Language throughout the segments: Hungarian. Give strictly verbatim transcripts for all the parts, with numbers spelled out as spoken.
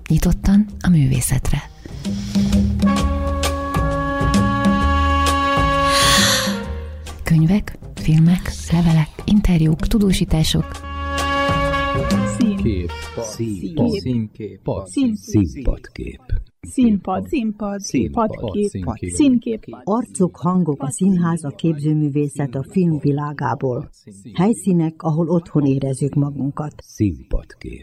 nyitottan a művészetre. Könyvek, filmek, levelek, interjúk, tudósítások. Színkép. Színkép. Színpadkép. Színpad, színpad, padkép, színkép. Arcok, hangok, a színház, a képzőművészet a film világából. Helyszínek, ahol otthon érezzük magunkat. Színpadkép.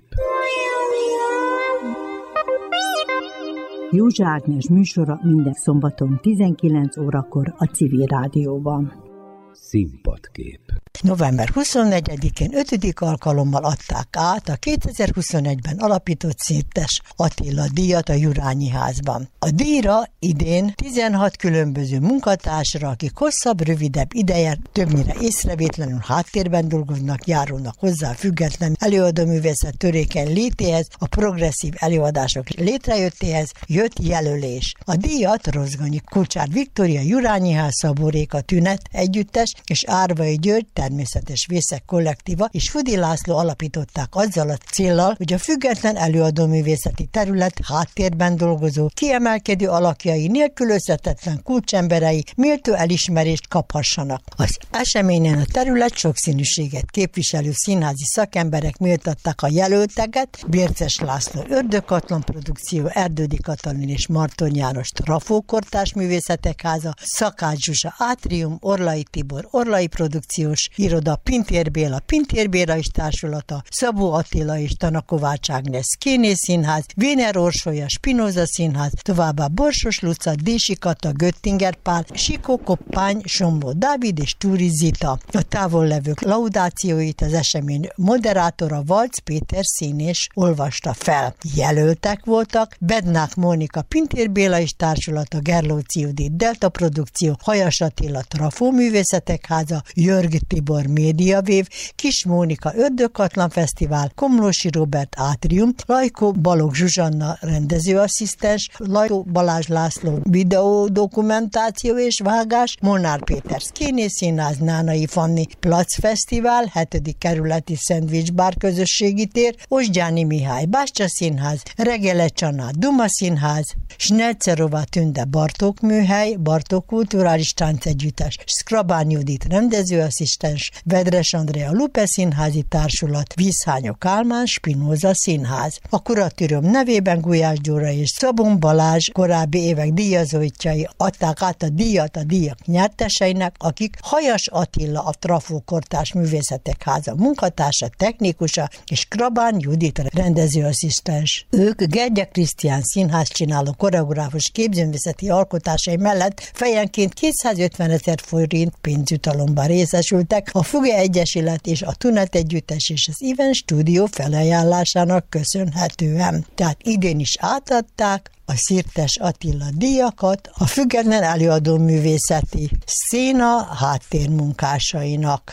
Józsa Ágnes műsora minden szombaton tizenkilenc órakor a Civil Rádióban. Színpadkép. november huszonnegyedikén ötödik alkalommal adták át a kétezer-huszonegyben alapított Szirtes Attila díjat a Jurányi Házban. A díjra idén tizenhat különböző munkatársra, akik hosszabb, rövidebb ideje, többnyire észrevétlenül háttérben dolgoznak, járulnak hozzá a független előadóművészet törékeny létéhez, a progresszív előadások létrejöttéhez jött jelölés. A díjat Rozgonyi Kulcsár Viktória, Jurányi Ház, Szabó Réka Tünet együttes és Árvai György Természetes Vészek kollektíva és Fudi László alapították azzal a céllal, hogy a független előadóművészeti terület háttérben dolgozó, kiemelkedő alakjai, nélkülözhetetlen kulcsemberei méltó elismerést kaphassanak. Az eseményen a terület sokszínűséget képviselő színházi szakemberek méltatták a jelölteket: Bérces László Ördögkatlon produkció, Erdődi Katalin és Marton János Trafó Kortárs Művészetek Háza, Szakács Zsuzsa Átrium, Orlai Tibor Orlai Produkciós Iroda, Pintér Béla Pintér Béla és Társulata, Szabó Attila és Tana Kovács Ágnes Kénész Színház, Véner Orsolya Spinoza Színház, továbbá Borsos Luca, Dési Kata, Göttinger Pál, Sikó Koppány, Sombó Dávid és Túri Zita. A távollevők laudációit az esemény moderátora Valc Péter színés olvasta fel. Jelöltek voltak Bednák Mónika Pintér Béla és Társulata, Gerlóci Judit Delta Produkció, Hajas Attila Trafó Művészetek Háza, Jörg Tibor Médiavév, Kis Mónika Ördögkatlan Fesztivál, Komlósi Róbert Átrium, Lajkó Balogh Zsuzsanna rendezőasszisztens, Lajkó Balázs László videódokumentáció és vágás, Molnár Péter Szkénész Színház, Nánai Fanni Plac Fesztivál, hetedik kerületi Szendvics Bár közösségi tér, Osgyáni Mihály Bástya Színház, Regele Csaná Duma Színház, Snelcerova Tünde Bartók Műhely, Bartók Kulturális Táncegyüttes, Skrabán Judit rendezőasszisztens, Vedres Andrea Lupe Színházi Társulat, Vízhányó Kálmán Spinoza Színház. A kuratúrium nevében Gulyás Gyula és Szabon Balázs korábbi évek díjazóitjai adták át a díjat a díjak nyerteseinek, akik Hajas Attila, a Trafó Kortárs Művészetek Háza munkatársa, technikusa és Krabán Judit rendezőasszisztens. Ők Gergye Krisztián színház csináló koreográfus képzőművészeti alkotásai mellett fejenként kétszázötven ezer forint pénzjutalomban részesültek a Fuge Egyesület és a Tunet Együttes és az Even Stúdió felajánlásának köszönhetően. Tehát idén is átadták a Szirtes Attila díjakat a független előadó művészeti széna háttérmunkásainak.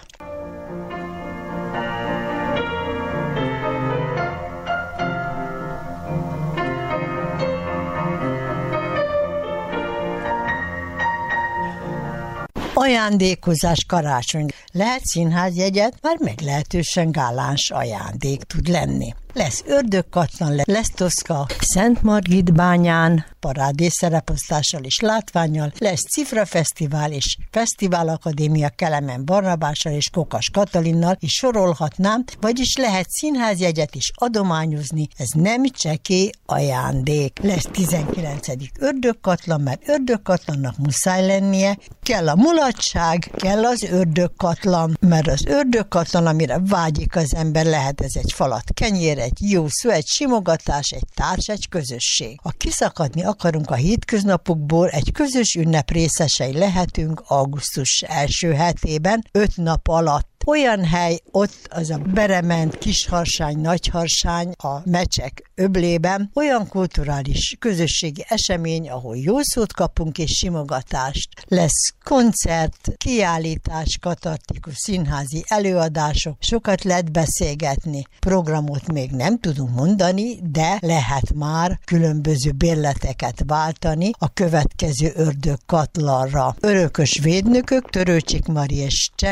Ajándékozás karácsony. Lehet színházjegyet, már meglehetősen gáláns ajándék tud lenni. Lesz Ördögkatlan, lesz Toszka Szent Margit bányán, parádés szereposztással és látvánnyal, lesz Cifra Fesztivál és Fesztivál Akadémia Kelemen Barnabással és Kokas Katalinnal, és sorolhatnám, vagyis lehet színházjegyet is adományozni, ez nem csekély ajándék. Lesz tizenkilencedik Ördögkatlan, mert Ördögkatlannak muszáj lennie, kell a mulatság, kell az Ördögkatlan, mert az Ördögkatlan, amire vágyik az ember, lehet ez egy falat kenyér, egy jó szó, egy simogatás, egy társ, egy közösség. Ha kiszakadni akarunk a hétköznapokból, egy közös ünnep részesei lehetünk augusztus első hetében, öt nap alatt. Olyan hely, ott az a Berement, Kisharsány, Nagyharsány, a Mecsek öblében, olyan kulturális közösségi esemény, ahol jó szót kapunk és simogatást. Lesz koncert, kiállítás, katartikus színházi előadások, sokat lehet beszélgetni. Programot még nem tudunk mondani, de lehet már különböző bérleteket váltani a következő Ördögkatlanra. Örökös védnökök, Törőcsik Mari és Csek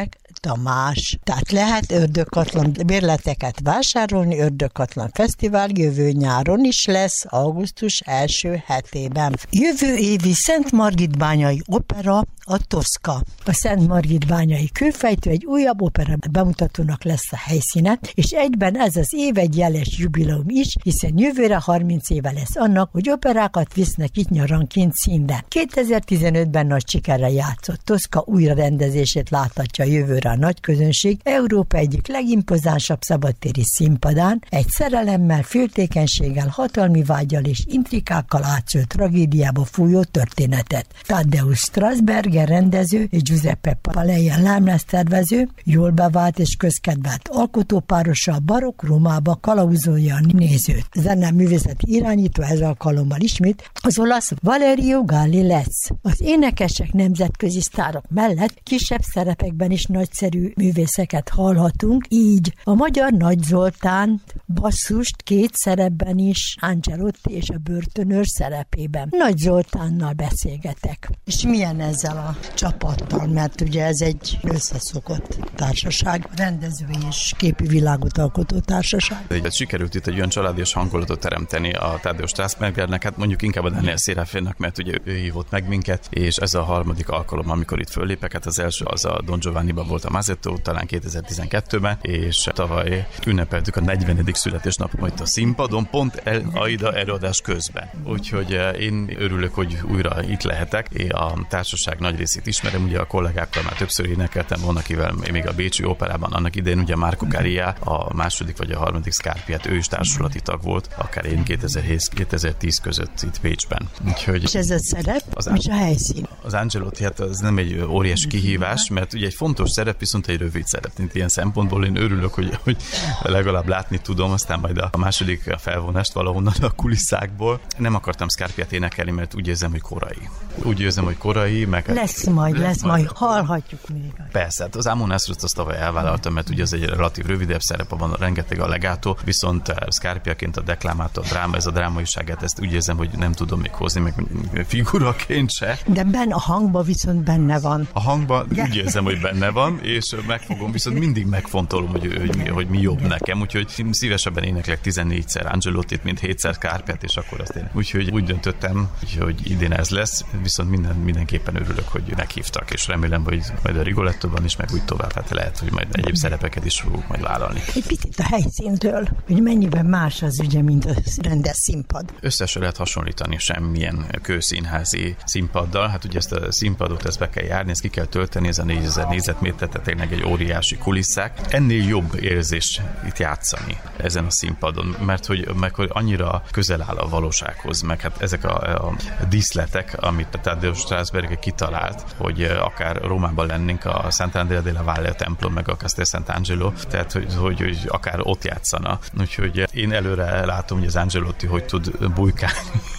Tamás. Tehát lehet Ördögkatlan bérleteket vásárolni, Ördögkatlan Fesztivál jövő nyáron is lesz, augusztus első hetében. Jövő évi Szentmargitbányai opera a Toszka. A Szentmargitbányai kőfejtő egy újabb opera bemutatónak lesz a helyszíne, és egyben ez az év egy jeles jubileum is, hiszen jövőre harminc éve lesz annak, hogy operákat visznek itt nyaranként színre. kétezer-tizenötben nagy sikerrel játszott Toszka újrarendezését láthatja jövőre a nagy közönség Európa egyik legimpozánsabb szabadtéri színpadán, egy szerelemmel, féltékenységgel, hatalmi vággyal és intrikákkal átszőtt tragédiába fújó történetet. Tadeusz Strasberger rendező és Giuseppe Paleja lámlásztervező jól bevált és közkedvelt alkotópárossal barokk Rómába kalauzolja a nézőt. Zenei művészeti irányító ez alkalommal ismét az olasz Valerio Galli lesz. Az énekesek nemzetközi sztárok mellett kisebb szerepekben is nagyszerű művészeket hallhatunk, így a magyar Nagy Zoltánt basszust két szerepben is, Angelotti és a börtönőr szerepében. Nagy Zoltánnal beszélgetek. És milyen ezzel a csapattal, mert ugye ez egy összeszokott társaság, rendezői és képi világot alkotó társaság. Egy, sikerült itt egy olyan családias hangulatot teremteni a Tadeusz Strasbergernek, hát mondjuk inkább a Daniel Serafénnak, mert ugye ő hívott meg minket, és ez a harmadik alkalom, amikor itt föllépek, hát az első az a Don Giovanniban volt a Mazetto, talán kétezer-tizenkettőben, és tavaly ünnepeltük a negyvenedik születésnapom itt a színpadon, pont el, Aida előadás közben. Úgyhogy én örülök, hogy újra itt lehetek. Én a társaság nagy részét ismerem, ugye a kollégákkal már többször énekeltem, van akivel még a Bécsi Operában, annak idején ugye Marco Caria, a második vagy a harmadik Scarpiát, ő is társulati tag volt, akár én kétezer-tíz között itt Bécsben. Úgyhogy és ez a szerep, az és a helyszín? Az Angelotti, hát az nem egy óriási kihívás, mert ugye egy fontos szerep, viszont egy rövid szerep. Mint ilyen szempontból én örülök, hogy, hogy legalább látni tudom, aztán majd a második felvonást valahonnan a kulisszákból. Nem akartam Scarpiát énekelni, mert úgy érzem, hogy korai. Úgy érzem, hogy korai, meg... Lesz majd, lesz, lesz majd, hallhatjuk még. Persze, hát az Amonasrost azt tavaly elvállaltam, mert ugye ez egy relatív rövidebb szerepe van, rengeteg a legato, viszont Scarpiaként a deklamátor, a dráma, ez a drámaiságát, ezt úgy érzem, hogy nem tudom még hozni, meg figuraként se. De benne a hangban viszont benne van. A hangban úgy érzem, hogy benne van, és megfogom, viszont mindig megfontolom, hogy, hogy, mi, hogy mi jobb nekem, úgyhogy szívesebben éneklek tizennégyszer Angelottit, mint hétszer Scarpiát, és akkor azt én. Úgyhogy úgy döntöttem, hogy idén ez lesz, viszont minden, mindenképpen örülök, hogy meghívtak, és remélem, hogy majd a Rigolettóban is, meg úgy tovább, hát lehet, hogy majd egyéb szerepeket is fogok majd vállalni. Egy picit a helyszíntől, hogy mennyiben más az ugye, mint a rendes színpad. Összesen lehet hasonlítani semmilyen kőszínházi színpaddal, hát ugye ezt a színpadot ezt be kell járni, ezt ki kell tölteni, ez a négyezer négyzetméter, tehát tényleg egy óriási kulisszák. Ennél jobb érzés itt játszani ezen a színpadon, mert hogy, mert hogy annyira közel áll a valósághoz, meg hát ezek a, a díszletek, amit a Tadeusz Strasberger kitalált, hogy akár Rómában lennénk a Sant'Andrea della Valle a templom, meg a Castel Sant'Angelo, tehát hogy, hogy, hogy akár ott játszana. Úgyhogy én előre látom, hogy az Angelotti hogy tud bujkálni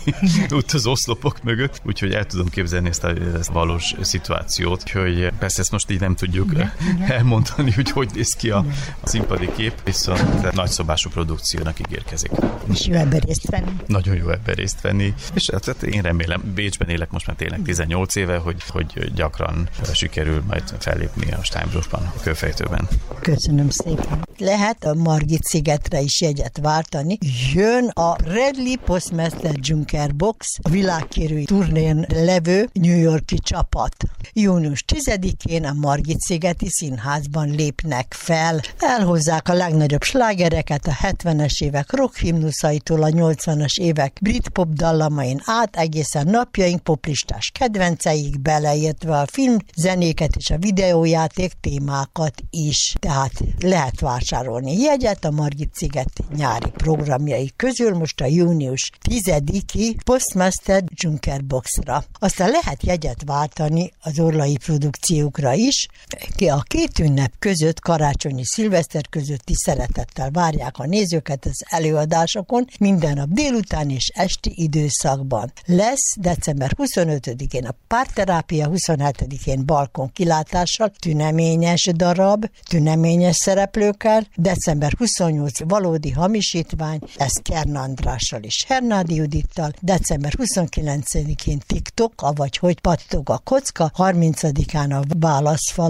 ott az oszlopok mögött, úgyhogy el tudom képzelni ezt a, ezt a valós szituációt, úgyhogy persze ezt most így nem tudjuk igen, elmondani, hogy hogy néz ki a színpadi kép, viszont nagyszobású produkciónak ígérkezik. És jó ebben részt venni. Nagyon jó ebben részt venni, és hát én remélem, Bécsben élek most már tényleg tizennyolc éve, hogy, hogy gyakran sikerül majd fellépni a Steinbruchban, a kőfejtőben. Köszönöm szépen. Lehet a Margit szigetre is jegyet váltani. Jön a Bradley Postmaster Junker Box, a világkérői turnén levő New Yorki csapat. június tizedikén a Margit szigeti színházban lépnek fel. Elhozzák a legnagyobb slágereket a hetvenes évek rock himnuszaitól a nyolcvanas évek brit-pop dallamain át egészen napjaink poplistás kedvenceik, beleértve a film zenéket és a videójáték témákat is. Tehát lehet vásárolni jegyet a Margit sziget nyári programjai közül most a június tizediki Postmaster Junker Boxra. Aztán lehet jegyet váltani az orlai produkciókra is. A két ünnep között, karácsonyi szilveszter közötti szeretettel várják a nézőket az előadásokon minden nap délután és esti időszakban. Lesz december huszonötödikén a Párterápia, huszonhetedikén balkon kilátással, tüneményes darab, tüneményes szereplőkkel, december huszonnyolcadikán valódi hamisítvány, ez Kern Andrással és Hernádi Judittal, december huszonkilencedikén TikTok, avagy hogy pattog a kocka, harmincadikán a válaszfalak,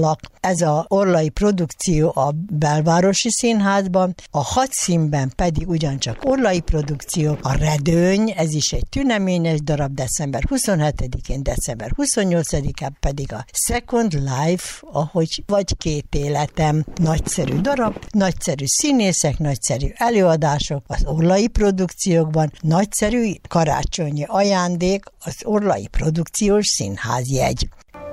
ez a Orlai produkció a Belvárosi Színházban, a Hadszínben pedig ugyancsak Orlai produkció, a Redőny, ez is egy tüneményes darab, december huszonhetedikén, december huszonnyolcadikán pedig a Second Life, ahogy vagy két életem, nagyszerű darab, nagyszerű színészek, nagyszerű előadások az Orlai produkciókban, nagyszerű karácsonyi ajándék az Orlai produkciós színházjegy.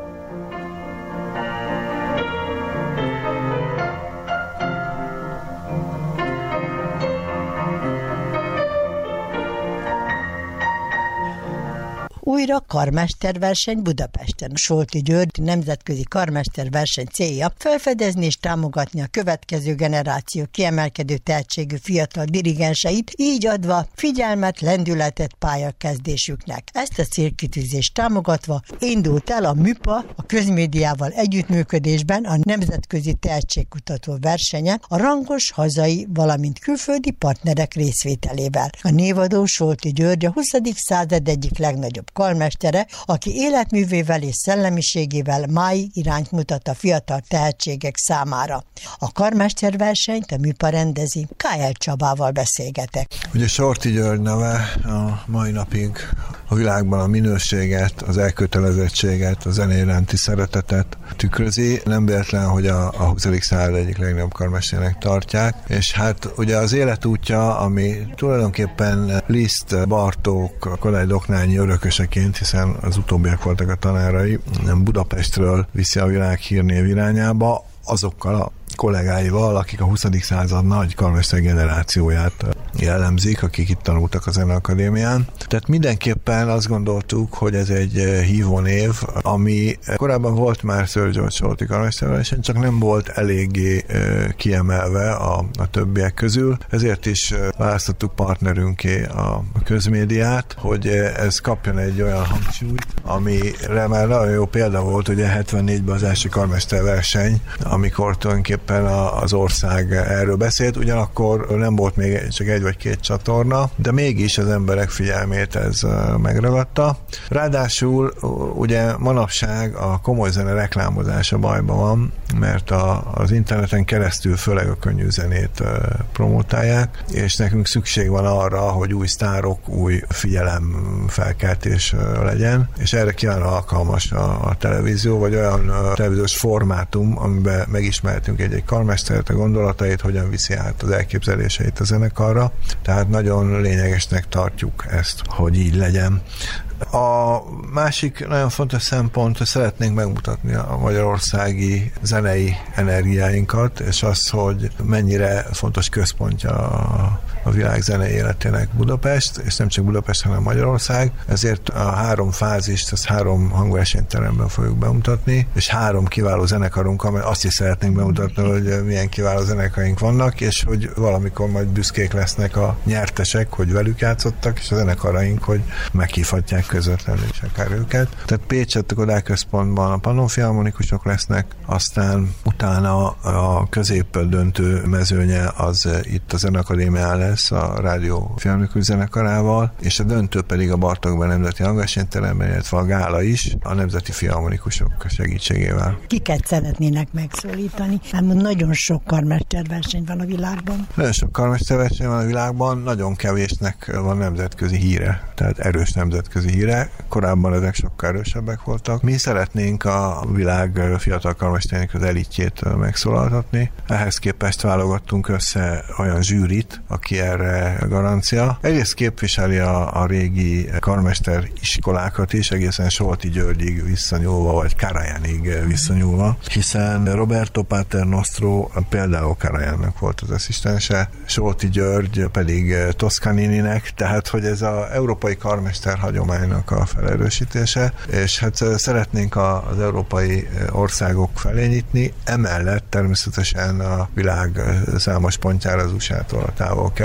Újra karmesterverseny Budapesten. Solti György nemzetközi karmesterverseny célja felfedezni és támogatni a következő generáció kiemelkedő tehetségű fiatal dirigenseit, így adva figyelmet, lendületet pályakezdésüknek. Ezt a célkitűzést támogatva indult el a MÜPA a közmédiával együttműködésben a nemzetközi tehetségkutató versenye a rangos hazai, valamint külföldi partnerek részvételével. A névadó Solti György a huszadik század egyik legnagyobb karmestere, aki életművével és szellemiségével máig irányt mutat a fiatal tehetségek számára. A karmesterversenyt a MÜPA rendezi. K L Csabával beszélgetek. Ugye Solti György neve a mai napig a világban a minőséget, az elkötelezettséget, a zene iránti szeretetet tükrözi. Nem véletlen, hogy a, a huszadik század egyik legnagyobb karmesternek tartják, és hát ugye az életútja, ami tulajdonképpen Liszt, Bartók, Kodály Doknányi örököseként, hiszen az utóbbiak voltak a tanárai, Budapestről viszi a világ hírnév irányába, azokkal a kollégáival, akik a huszadik század nagy karmester generációját jellemzik, akik itt tanultak a Zeneakadémián. Tehát mindenképpen azt gondoltuk, hogy ez egy hívónév, ami korábban volt már Sir George Solti karmesterverseny, csak nem volt eléggé kiemelve a, a többiek közül. Ezért is választottuk partnerünké a közmédiát, hogy ez kapjon egy olyan hangsúlyt, amire már nagyon jó példa volt, ugye hetvennégyben az első karmesterverseny, amikor tulajdonképpen az ország erről beszélt, ugyanakkor nem volt még csak egy vagy két csatorna, de mégis az emberek figyelmét ez megragadta. Ráadásul ugye manapság a komoly zene reklámozása bajban van, mert a, az interneten keresztül főleg a könnyű zenét promotálják, és nekünk szükség van arra, hogy új sztárok, új figyelemfelkeltés legyen, és erre kíván alkalmas a, a televízió, vagy olyan televíziós formátum, amiben megismerhetünk egy-egy karmestert, a gondolatait, hogyan viszi át az elképzeléseit a zenekarra. Tehát nagyon lényegesnek tartjuk ezt, hogy így legyen. A másik nagyon fontos szempont, hogy szeretnénk megmutatni a magyarországi zenei energiáinkat, és az, hogy mennyire fontos központja a, a világ zenei életének Budapest, és nem csak Budapest, hanem Magyarország. Ezért a három fázist, ezt három hangversenyteremben fogjuk bemutatni, és három kiváló zenekarunk, amely azt is szeretnénk bemutatni, hogy milyen kiváló zenekaink vannak, és hogy valamikor majd büszkék lesznek a nyertesek, hogy velük játszottak, és a zenekaraink, hogy meghívhatják közvetlenül is akár őket. Tehát Pécsett a Kodály Központban a pannonfilharmonikusok lesznek, aztán utána a közép döntő mezőnye az itt a Zeneakadémián lesz a Rádió Filharmonikus Zenekarával, és a döntő pedig a Bartókban Nemzeti Hangversenyteremben, illetve a gála is a Nemzeti Filharmonikusok segítségével. Kiket szeretnének megszólítani? Hát nagyon sok karmesterverseny van a világban. Nagyon sok karmesterverseny van a világban, nagyon kevésnek van nemzetközi híre, tehát erős nemzetközi híre. Korábban ezek sokkal erősebbek voltak. Mi szeretnénk a világ fiatal karmesterének az elitjét megszólaltatni. Ehhez képest válogattunk össze olyan zsűrit, aki erre garancia. Egyrészt képviseli a, a régi karmester iskolákat is, egészen Solti Györgyig visszanyúlva, vagy Karajánig visszanyúlva, hiszen Roberto Paternostro például Karajánnak volt az asszisztense, Solti György pedig Toscanininek, tehát hogy ez az európai karmester hagyománynak a felerősítése, és hát szeretnénk az európai országok felé nyitni, emellett természetesen a világ számos pontjára, az u es á-tól a távol-kelet,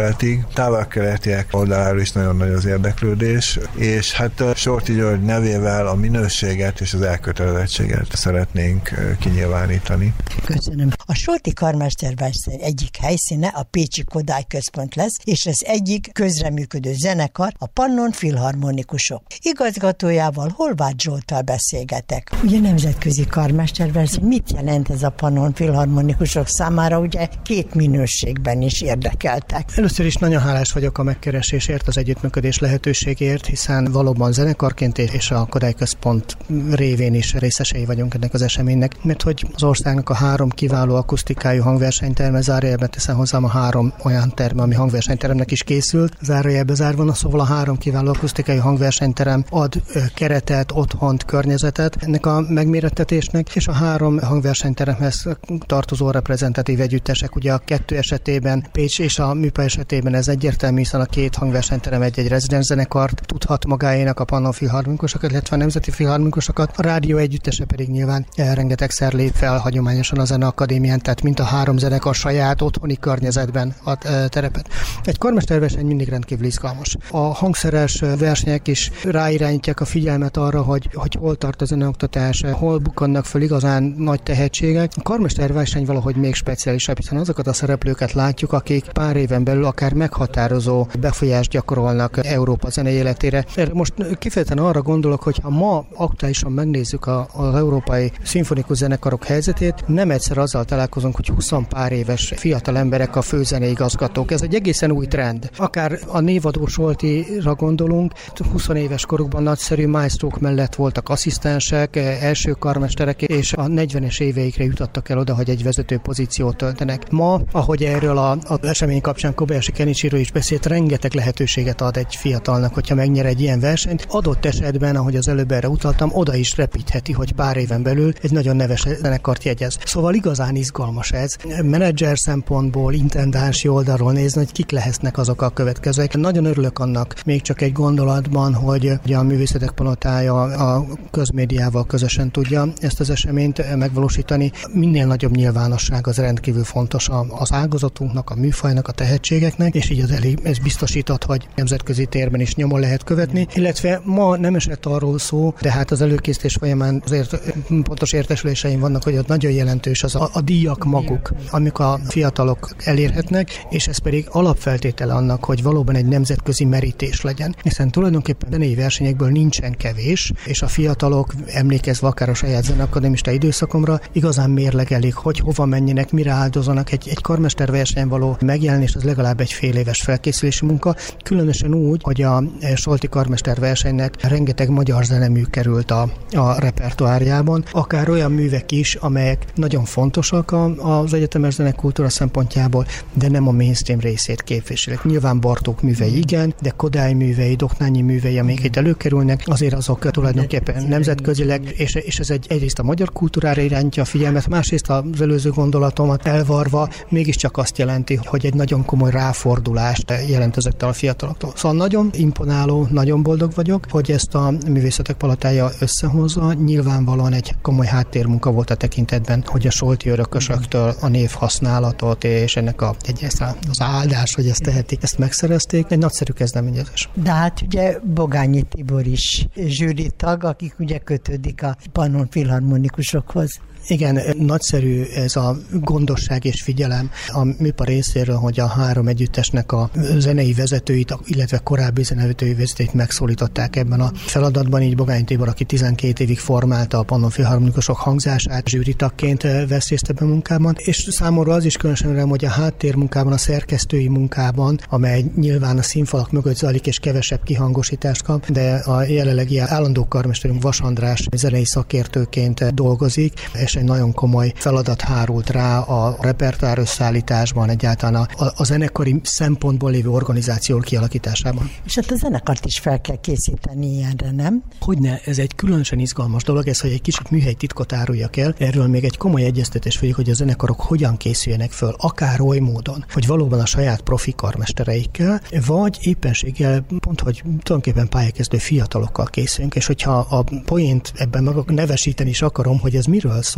távol-keletig. Távol-keletiek oldaláról is nagyon nagy az érdeklődés, és hát Sorti György nevével a minőséget és az elkötelezettséget szeretnénk kinyilvánítani. Köszönöm. A Sorti Karmesterverseny egyik helyszíne a Pécsi Kodály Központ lesz, és ez egyik közreműködő zenekar, a Pannon Filharmonikusok. Igazgatójával, Horváth Zsolttal beszélgetek. Ugye nemzetközi karmesterverseny, mit jelent ez a Pannon Filharmonikusok számára? Ugye két minőségben is érdekeltek. Először is nagyon hálás vagyok a megkeresésért, az együttműködés lehetőségért, hiszen valóban zenekarként és a Kodály Központ révén is részesei vagyunk ennek az eseménynek, mert hogy az országnak a három kiváló akusztikájú hangversenyterme, zárójelbe teszem hozzám a három olyan terme, ami hangversenyteremnek is készült, zárójelbe zárva, szóval a három kiváló akusztikai hangversenyterem ad keretet, otthont, környezetet ennek a megmérettetésnek, és a három hangversenyteremhez tartozó reprezentatív együttesek, ugye a kettő esetében, Pécs és a Műpa esetében ez egyértelmű, hiszen a két hangversenyterem egy-egy rezidens zenekart tudhat magáénak, a Pannon Filharmonikusokat, illetve a Nemzeti Filharmonikusokat, a rádió együttese pedig nyilván rengetegszer lép fel hagyományosan a Zeneakadémián, tehát mint a három zenekar saját otthoni környezetben ad terepet. Egy karmesterverseny mindig rendkívül izgalmas. A hangszeres versenyek is ráirányítják a figyelmet arra, hogy, hogy hol tart a zeneoktatás, hol bukkannak föl igazán nagy tehetségek. A karmesterverseny valahogy még speciálisabb, hiszen azokat a szereplőket látjuk, akik pár éven belül akár meghatározó befolyást gyakorolnak Európa zenei életére. Most kifejezetten arra gondolok, hogy ha ma aktuálisan megnézzük a, az európai szimfonikus zenekarok helyzetét, nem egyszer azzal találkozunk, hogy húsz pár éves fiatal emberek a főzenei igazgatók. Ez egy egészen új trend. Akár a névadó Soltira gondolunk, húsz éves korukban nagyszerű maestrók mellett voltak asszisztensek, első karmesterek, és a negyvenes éveikre jutottak el oda, hogy egy vezető pozíciót töltenek. Ma, ahogy erről a, a esemény kapcsán Kobayashi Kenichiro is beszélt, rengeteg lehetőséget ad egy fiatalnak, hogyha megnyer egy ilyen versenyt. Adott esetben, ahogy az előbb erre utaltam, oda is repítheti, hogy pár éven belül egy nagyon neves zenekart jegyez. Szóval igazán izgalmas ez. Menedzser szempontból, intendánsi oldalról nézni, hogy kik lehetnek azok a következők. Nagyon örülök annak, még csak egy gondolatban, hogy a Művészetek Palotája a közmédiával közösen tudja ezt az eseményt megvalósítani. Minél nagyobb nyilvánosság az rendkívül fontos az ágazatunknak, a műfajnak, a tehetségeknek, és így az elég, ez biztosított, hogy nemzetközi térben is nyomon lehet követni, illetve ma nem esett arról szó, de hát az előkészítés folyamán azért pontos értesüléseim vannak, hogy ott nagyon jelentős az a, a díjak maguk, amik a fiatalok elérhetnek, és ez pedig alapfeltétele annak, hogy valóban egy nemzetközi merítés legyen. Hiszen tulajdonképpen zenei versenyekből nincsen kevés, és a fiatalok, emlékezve akár a saját zeneakadémista időszakomra, igazán mérlegelik, hogy hova menjenek, mire áldozanak. Egy, egy karmesterversenyen való megjelenés az legalább egy fél éves felkészülési munka, különösen úgy, hogy a Solti karmesterversenynek rengeteg magyar zenemű került a, a repertoárjában, akár olyan művek is, amelyek nagyon fontosak a, az egyetemes zenekultúra szempontjából, de nem a mainstream részét képviselik. Nyilván Bartók művei igen, de Kodály művei, Doknányi művei, amik itt előkerülnek, azért azok tulajdonképpen nemzetközileg, és, és ez egy, egyrészt a magyar kultúrára irányítja a figyelmet, másrészt az előző gondolatomat elvarva mégiscsak azt jelenti, hogy egy nagyon komoly ráfordulást jelent ezektől a fiataloktól. Szóval nagyon imponáló, nagyon boldog vagyok, hogy ezt a Művészetek Palotája összehozza. Nyilvánvalóan egy komoly háttérmunka volt a tekintetben, hogy a solti örökösöktől a névhasználatot és ennek a, egy, az áldás, hogy ezt tehetik, ezt megszerezték. Egy nagyszerű kezdeményezés. De hát ugye Bogányi Tibor is zsűri tag, akik ugye kötődik a Pannon Filharmonikusokhoz. Igen, nagyszerű ez a gondosság és figyelem a Műpa részéről, hogy a három együttesnek a zenei vezetőit, illetve korábbi zenei vezetőit megszólították ebben a feladatban, így Bogányi Tibor, aki tizenkét évig formálta a Pannon Filharmonikusok hangzását, zsűritagként vesz részt ebben a munkában, és számomra az is különösen rám, hogy a háttérmunkában, a szerkesztői munkában, amely nyilván a színfalak mögött zajlik és kevesebb kihangosítást kap, de a jelenlegi állandó karmesterünk Vas András zenei szakértőként dolgozik, és egy nagyon komoly feladat hárult rá a repertoár összeállításban, egyáltalán a, a zenekari szempontból lévő organizáció kialakításában. És hát a zenekart is fel kell készíteni ilyenre, nem? Hogyne, ez egy különösen izgalmas dolog, ez, hogy egy kicsit műhely titkot áruljak el. Erről még egy komoly egyeztetés folyik, hogy a zenekarok hogyan készüljenek föl, akár oly módon, hogy valóban a saját profi karmestereikkel, vagy éppenséggel pont, hogy tulajdonképpen pályakezdő fiatalokkal készülünk, és hogyha a poént ebben meg nevesíteni is akarom, hogy ez miről szól,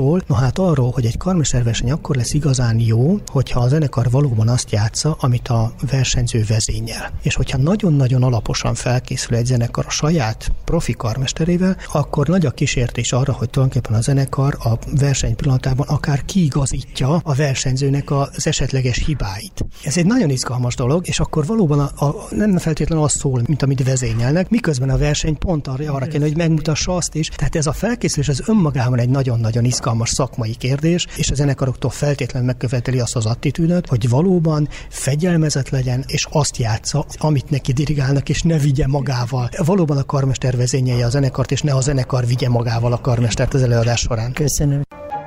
szól? No hát arról, hogy egy karmesterverseny akkor lesz igazán jó, hogyha a zenekar valóban azt játsza, amit a versenyző vezényel. És hogyha nagyon-nagyon alaposan felkészül egy zenekar a saját profi karmesterével, akkor nagy a kísértés arra, hogy tulajdonképpen a zenekar a verseny pillanatában akár kiigazítja a versenyzőnek az esetleges hibáit. Ez egy nagyon izgalmas dolog, és akkor valóban a, a, nem feltétlenül az szól, mint amit vezényelnek, miközben a verseny pont arra, arra kell, hogy megmutassa azt is. Tehát ez a felkészülés az önmagában egy nagyon-nagyon izgalmas szakmai kérdés, és a zenekaroktól feltétlenül megköveteli azt az attitűdöt, hogy valóban fegyelmezett legyen, és azt játsza, amit neki dirigálnak, és ne vigye magával. Valóban a karmester vezényelje a zenekart, és ne a zenekar vigye magával a karmestert az előadás során. Köszönöm.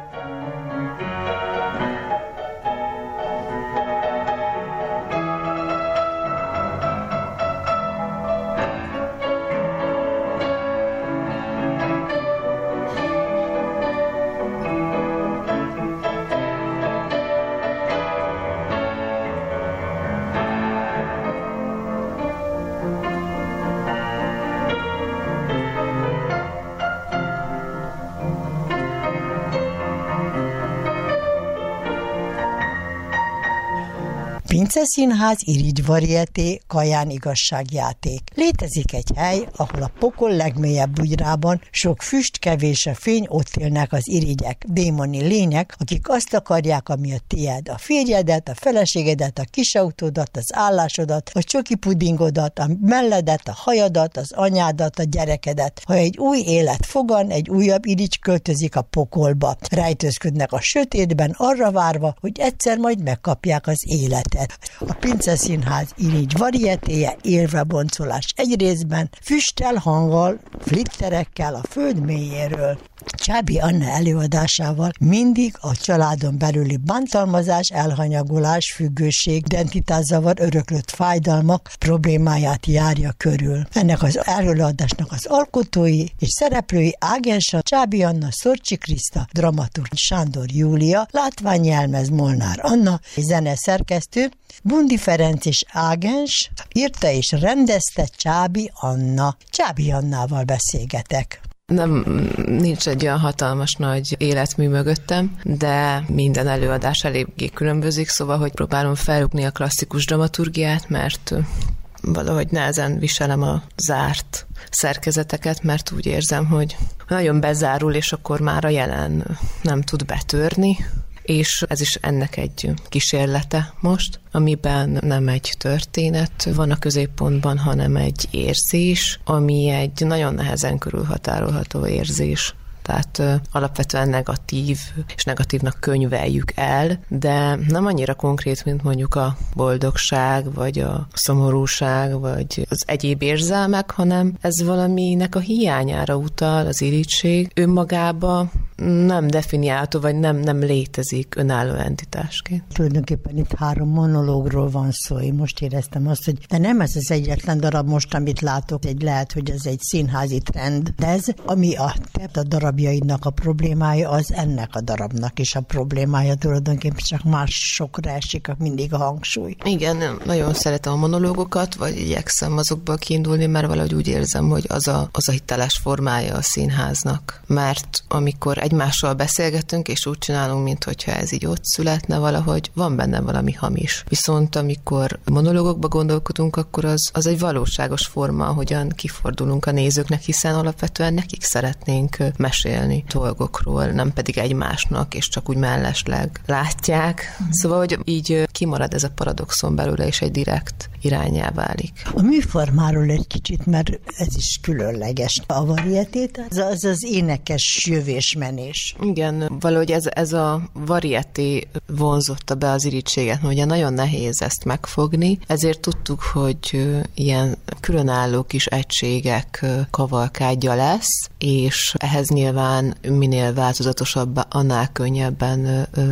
Pince Színház irigy varieté, Kaján igazságjáték. Létezik egy hely, ahol a pokol legmélyebb bugyrában sok füst, kevés a fény, ott élnek az irigyek, démoni lények, akik azt akarják, ami a tied, a férjedet, a feleségedet, a kisautódat, az állásodat, a csoki pudingodat, a melledet, a hajadat, az anyádat, a gyerekedet. Ha egy új élet fogan, egy újabb irigy költözik a pokolba. Rejtőzködnek a sötétben, arra várva, hogy egyszer majd megkapják az életet. A Pince Színház irigy varietéje, élve boncolás egy részben, füsttel, hanggal, flitterekkel a föld mélyéről. Csábi Anna előadásával mindig a családon belüli bántalmazás, elhanyagolás, függőség, identitászavar, öröklött fájdalmak problémáját járja körül. Ennek az előadásnak az alkotói és szereplői Ágensa, Csábi Anna, Szorcsi Kriszta, dramaturg Sándor Júlia, látványjelmez Molnár Anna, zene szerkesztő Bundi Ferenc és Ágens, írta és rendezte Csábi Anna. Csábi Annával beszélgetek. Nem, nincs egy olyan hatalmas nagy életmű mögöttem, de minden előadás eléggé különbözik, szóval, hogy próbálom felrúgni a klasszikus dramaturgiát, mert valahogy nehezen viselem a zárt szerkezeteket, mert úgy érzem, hogy nagyon bezárul, és akkor már a jelen nem tud betörni, és ez is ennek egy kísérlete most, amiben nem egy történet van a középpontban, hanem egy érzés, ami egy nagyon nehezen körülhatárolható érzés. Tehát ö, alapvetően negatív, és negatívnak könyveljük el, de nem annyira konkrét, mint mondjuk a boldogság, vagy a szomorúság, vagy az egyéb érzelmek, hanem ez valaminek a hiányára utal, az irigység. Önmagába nem definiálható, vagy nem, nem létezik önálló entitásként. Tulajdonképpen itt három monológról van szó. Én most éreztem azt, hogy de nem ez az egyetlen darab most, amit látok, egy lehet, hogy ez egy színházi trend, de ez, ami a, a darabjaidnak a problémája, az ennek a darabnak is a problémája, tulajdonképpen csak másokra esik mindig a hangsúly. Igen, nagyon szeretem a monológokat, vagy igyekszem azokból kiindulni, mert valahogy úgy érzem, hogy az a, az a hiteles formája a színháznak. Mert amikor egymással beszélgetünk, és úgy csinálunk, mintha ez így ott születne valahogy, van benne valami hamis. Viszont amikor monológokba gondolkodunk, akkor az, az egy valóságos forma, hogyan kifordulunk a nézőknek, hiszen alapvetően nekik szeretnénk mesélni dolgokról, nem pedig egymásnak, és csak úgy mellesleg látják. Szóval, hogy így kimarad ez a paradoxon belőle, és egy direkt irányá válik. A műformáról egy kicsit, mert ez is különleges. A varietét, az az, az énekes jövésmenés. Igen, valahogy ez, ez a varieté vonzotta be az irítséget, mert ugye nagyon nehéz ezt megfogni, ezért tudtuk, hogy ilyen különálló kis egységek kavalkádja lesz, és ehhez nyilván minél változatosabb, annál könnyebben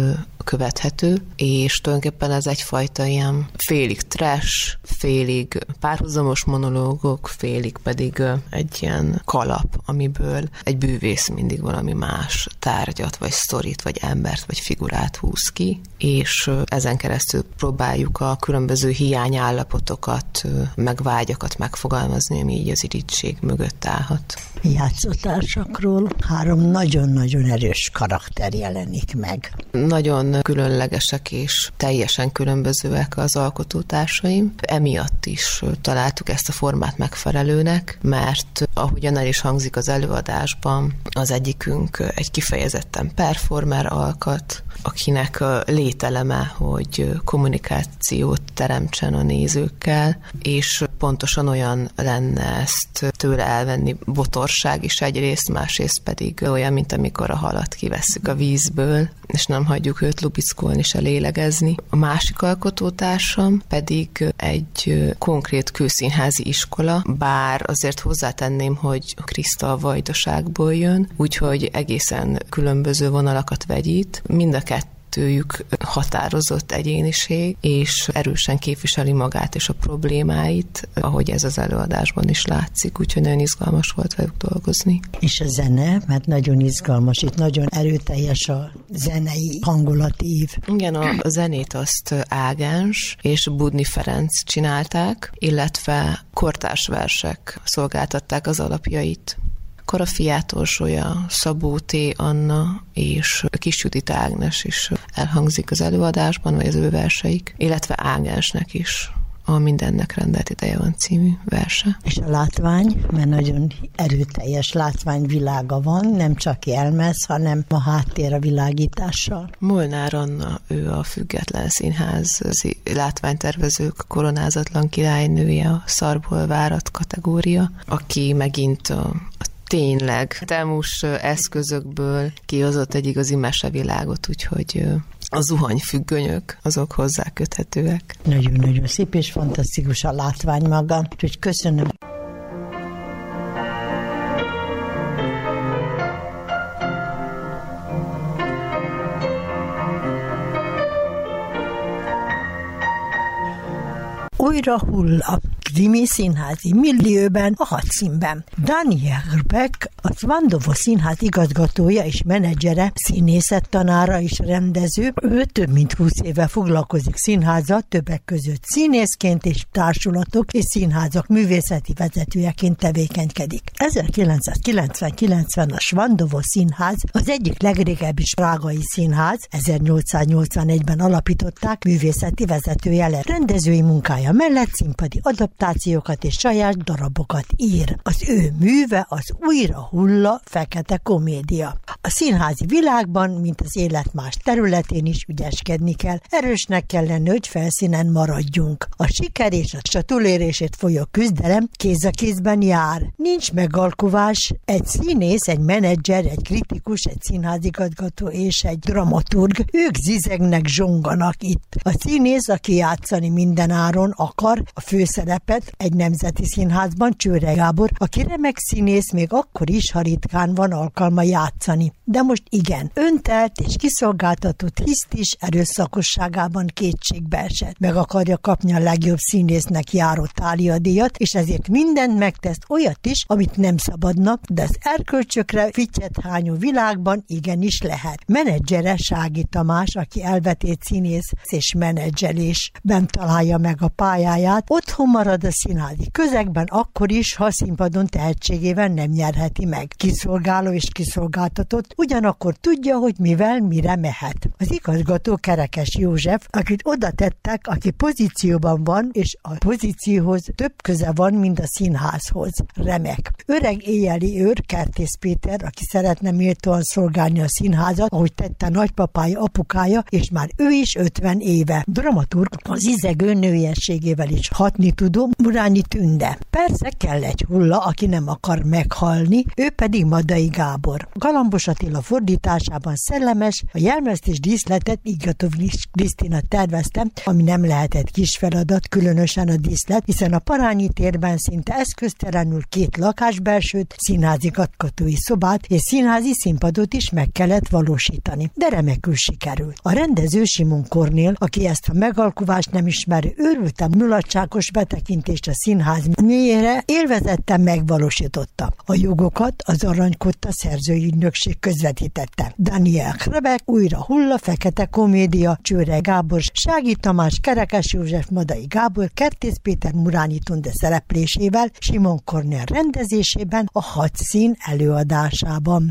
követhető, és tulajdonképpen ez egyfajta ilyen félig trash, félig párhuzamos monológok, félig pedig egy ilyen kalap, amiből egy bűvész mindig valami más tárgyat, vagy sztorit, vagy embert, vagy figurát húz ki, és ezen keresztül próbáljuk a különböző hiányállapotokat, meg vágyakat megfogalmazni, ami így az irigység mögött állhat. Játszótársakról három nagyon-nagyon erős karakter jelenik meg. Nagyon különlegesek és teljesen különbözőek az alkotótársaim. Emiatt is találtuk ezt a formát megfelelőnek, mert ahogyan el is hangzik az előadásban, az egyikünk egy kifejezetten performer alkat, akinek lételeme, hogy kommunikációt teremtsen a nézőkkel, és pontosan olyan lenne ezt tőle elvenni botorság is egyrészt, másrészt pedig olyan, mint amikor a halat kivesszük a vízből, és nem hagyjuk őt lubickolni se lélegezni. A másik alkotótársam pedig egy konkrét kőszínházi iskola, bár azért hozzátenném, hogy Kriszta Vajdaságból jön, úgyhogy egészen különböző vonalakat vegyít. Mind a kettőjük határozott egyéniség, és erősen képviseli magát és a problémáit, ahogy ez az előadásban is látszik, úgyhogy nagyon izgalmas volt velük dolgozni. És a zene, mert nagyon izgalmas, itt nagyon erőteljes a zenei hangulatív. Igen, a, a zenét azt Ágens és Budni Ferenc csinálták, illetve kortárs versek szolgáltatták az alapjait. Karafiát Orsolya, Szabó T. Anna és Kis Judit Ágnes is elhangzik az előadásban, vagy az ő verseik, illetve Ágensnek is a Mindennek rendelt ideje van című verse. És a látvány, mert nagyon erőteljes látványvilága van, nem csak jelmez, hanem a háttér a világítással. Molnár Anna, ő a Független Színház látványtervezők koronázatlan királynője, a Szarból várat kategória, aki megint a tényleg termus eszközökből kihozott egy igazi mesevilágot, úgyhogy a zuhanyfüggönyök azok hozzá köthetőek. Nagyon-nagyon szép és fantasztikus a látvány maga, úgyhogy köszönöm. Újra hull krimi színházi millióben, a Hadszínben. Daniel Beck, a Szvandovo Színház igazgatója és menedzsere, színészettanára és rendező. Ő több mint húsz éve foglalkozik színházzal, többek között színészként és társulatok és színházak művészeti vezetőjeként tevékenykedik. ezerkilencszázkilencvenkilencben a Szvandovo Színház az egyik legrégebbi prágai színház, ezernyolcszáznyolcvanegyben alapították, művészeti vezetője lett. Rendezői munkája mellett színpadi adaptációkat és saját darabokat ír. Az ő műve az Újra hulla fekete komédia. A színházi világban, mint az élet más területén is ügyeskedni kell. Erősnek kell lenni, hogy felszínen maradjunk. A siker és a túlélését folyó küzdelem kéz a kézben jár. Nincs megalkuvás. Egy színész, egy menedzser, egy kritikus, egy színházigazgató és egy dramaturg. Ők zizegnek, zsonganak itt. A színész, aki játszani minden áron akar a főszerepet egy nemzeti színházban, Csőre Gábor, aki remek színész még akkor is, ha ritkán van alkalma játszani. De most igen, öntelt és kiszolgáltatott hisztis erőszakosságában kétségbe esett. Meg akarja kapni a legjobb színésznek járó Tália-díjat, és ezért mindent megtesz, olyat is, amit nem szabadna, de az erkölcsökre fittyet hányó világban igenis lehet. Menedzsere Sági Tamás, aki elvetett színész és menedzselésben találja meg a pályáját, otthon marad a színházi közegben akkor is, ha a színpadon tehetségével nem nyerheti meg. Kiszolgáló és kiszolgáltatott, ugyanakkor tudja, hogy mivel mire mehet. Az igazgató Kerekes József, akit oda tettek, aki pozícióban van, és a pozícióhoz több köze van, mint a színházhoz. Remek. Öreg éjjeli őr, Kertész Péter, aki szeretne méltóan szolgálni a színházat, ahogy tette nagypapája, apukája, és már ő is ötven éve. Dramaturg, az izegő nőiességével is hatni tudó Murányi Tünde. Persze kell egy hulla, aki nem akar meghalni, ő pedig Madai Gábor. Galambos János Attila fordításában szellemes, a jelmeztés díszletet Igatov Krisztina tervezte, ami nem lehetett kis feladat, különösen a díszlet, hiszen a Parányi térben szinte eszköztelenül két lakásbelsőt, színházi gatkatói szobát és színházi színpadot is meg kellett valósítani. De remekül sikerült. A rendező Simon Kornél, aki ezt a megalkuvást nem ismerő őrültem mulatságos betekintést a színház mélyére élvezetten megvalósította. A jogokat az Aranykotta szerzői ügynökség közvetítette. Daniel Hrebek, Újra hull a fekete komédia, Csőre Gábor, Sági Tamás, Kerekes József, Madai Gábor, Kertész Péter, Murányi Tunde szereplésével, Simon Kornél rendezésében a Hat szín előadásában.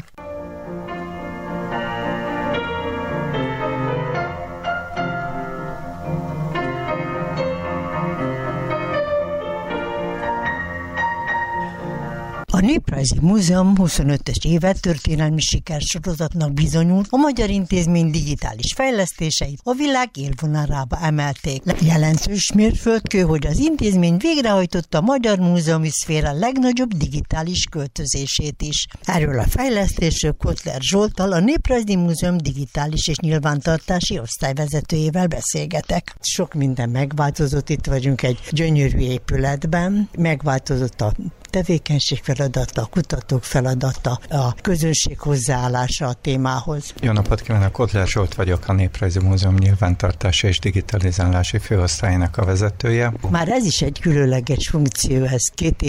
A Néprajzi Múzeum huszonötös éve történelmi sikersorozatnak bizonyul, a magyar intézmény digitális fejlesztéseit a világ élvonalába emelték. Jelentős mérföldkő, hogy az intézmény végrehajtotta a magyar múzeumi szféra legnagyobb digitális költözését is. Erről a fejlesztésről Kotler Zsolttal, a Néprajzi Múzeum digitális és nyilvántartási osztályvezetőjével beszélgetek. Sok minden megváltozott, itt vagyunk egy gyönyörű épületben, megváltozott a tevékenység feladata, a kutatók feladata, a közönség hozzáállása a témához. Jó napot kívánok, Kotler Zsolt vagyok, a Néprajzi Múzeum nyilvántartási és digitalizálási főosztályának a vezetője. Már ez is egy különleges funkció, ez két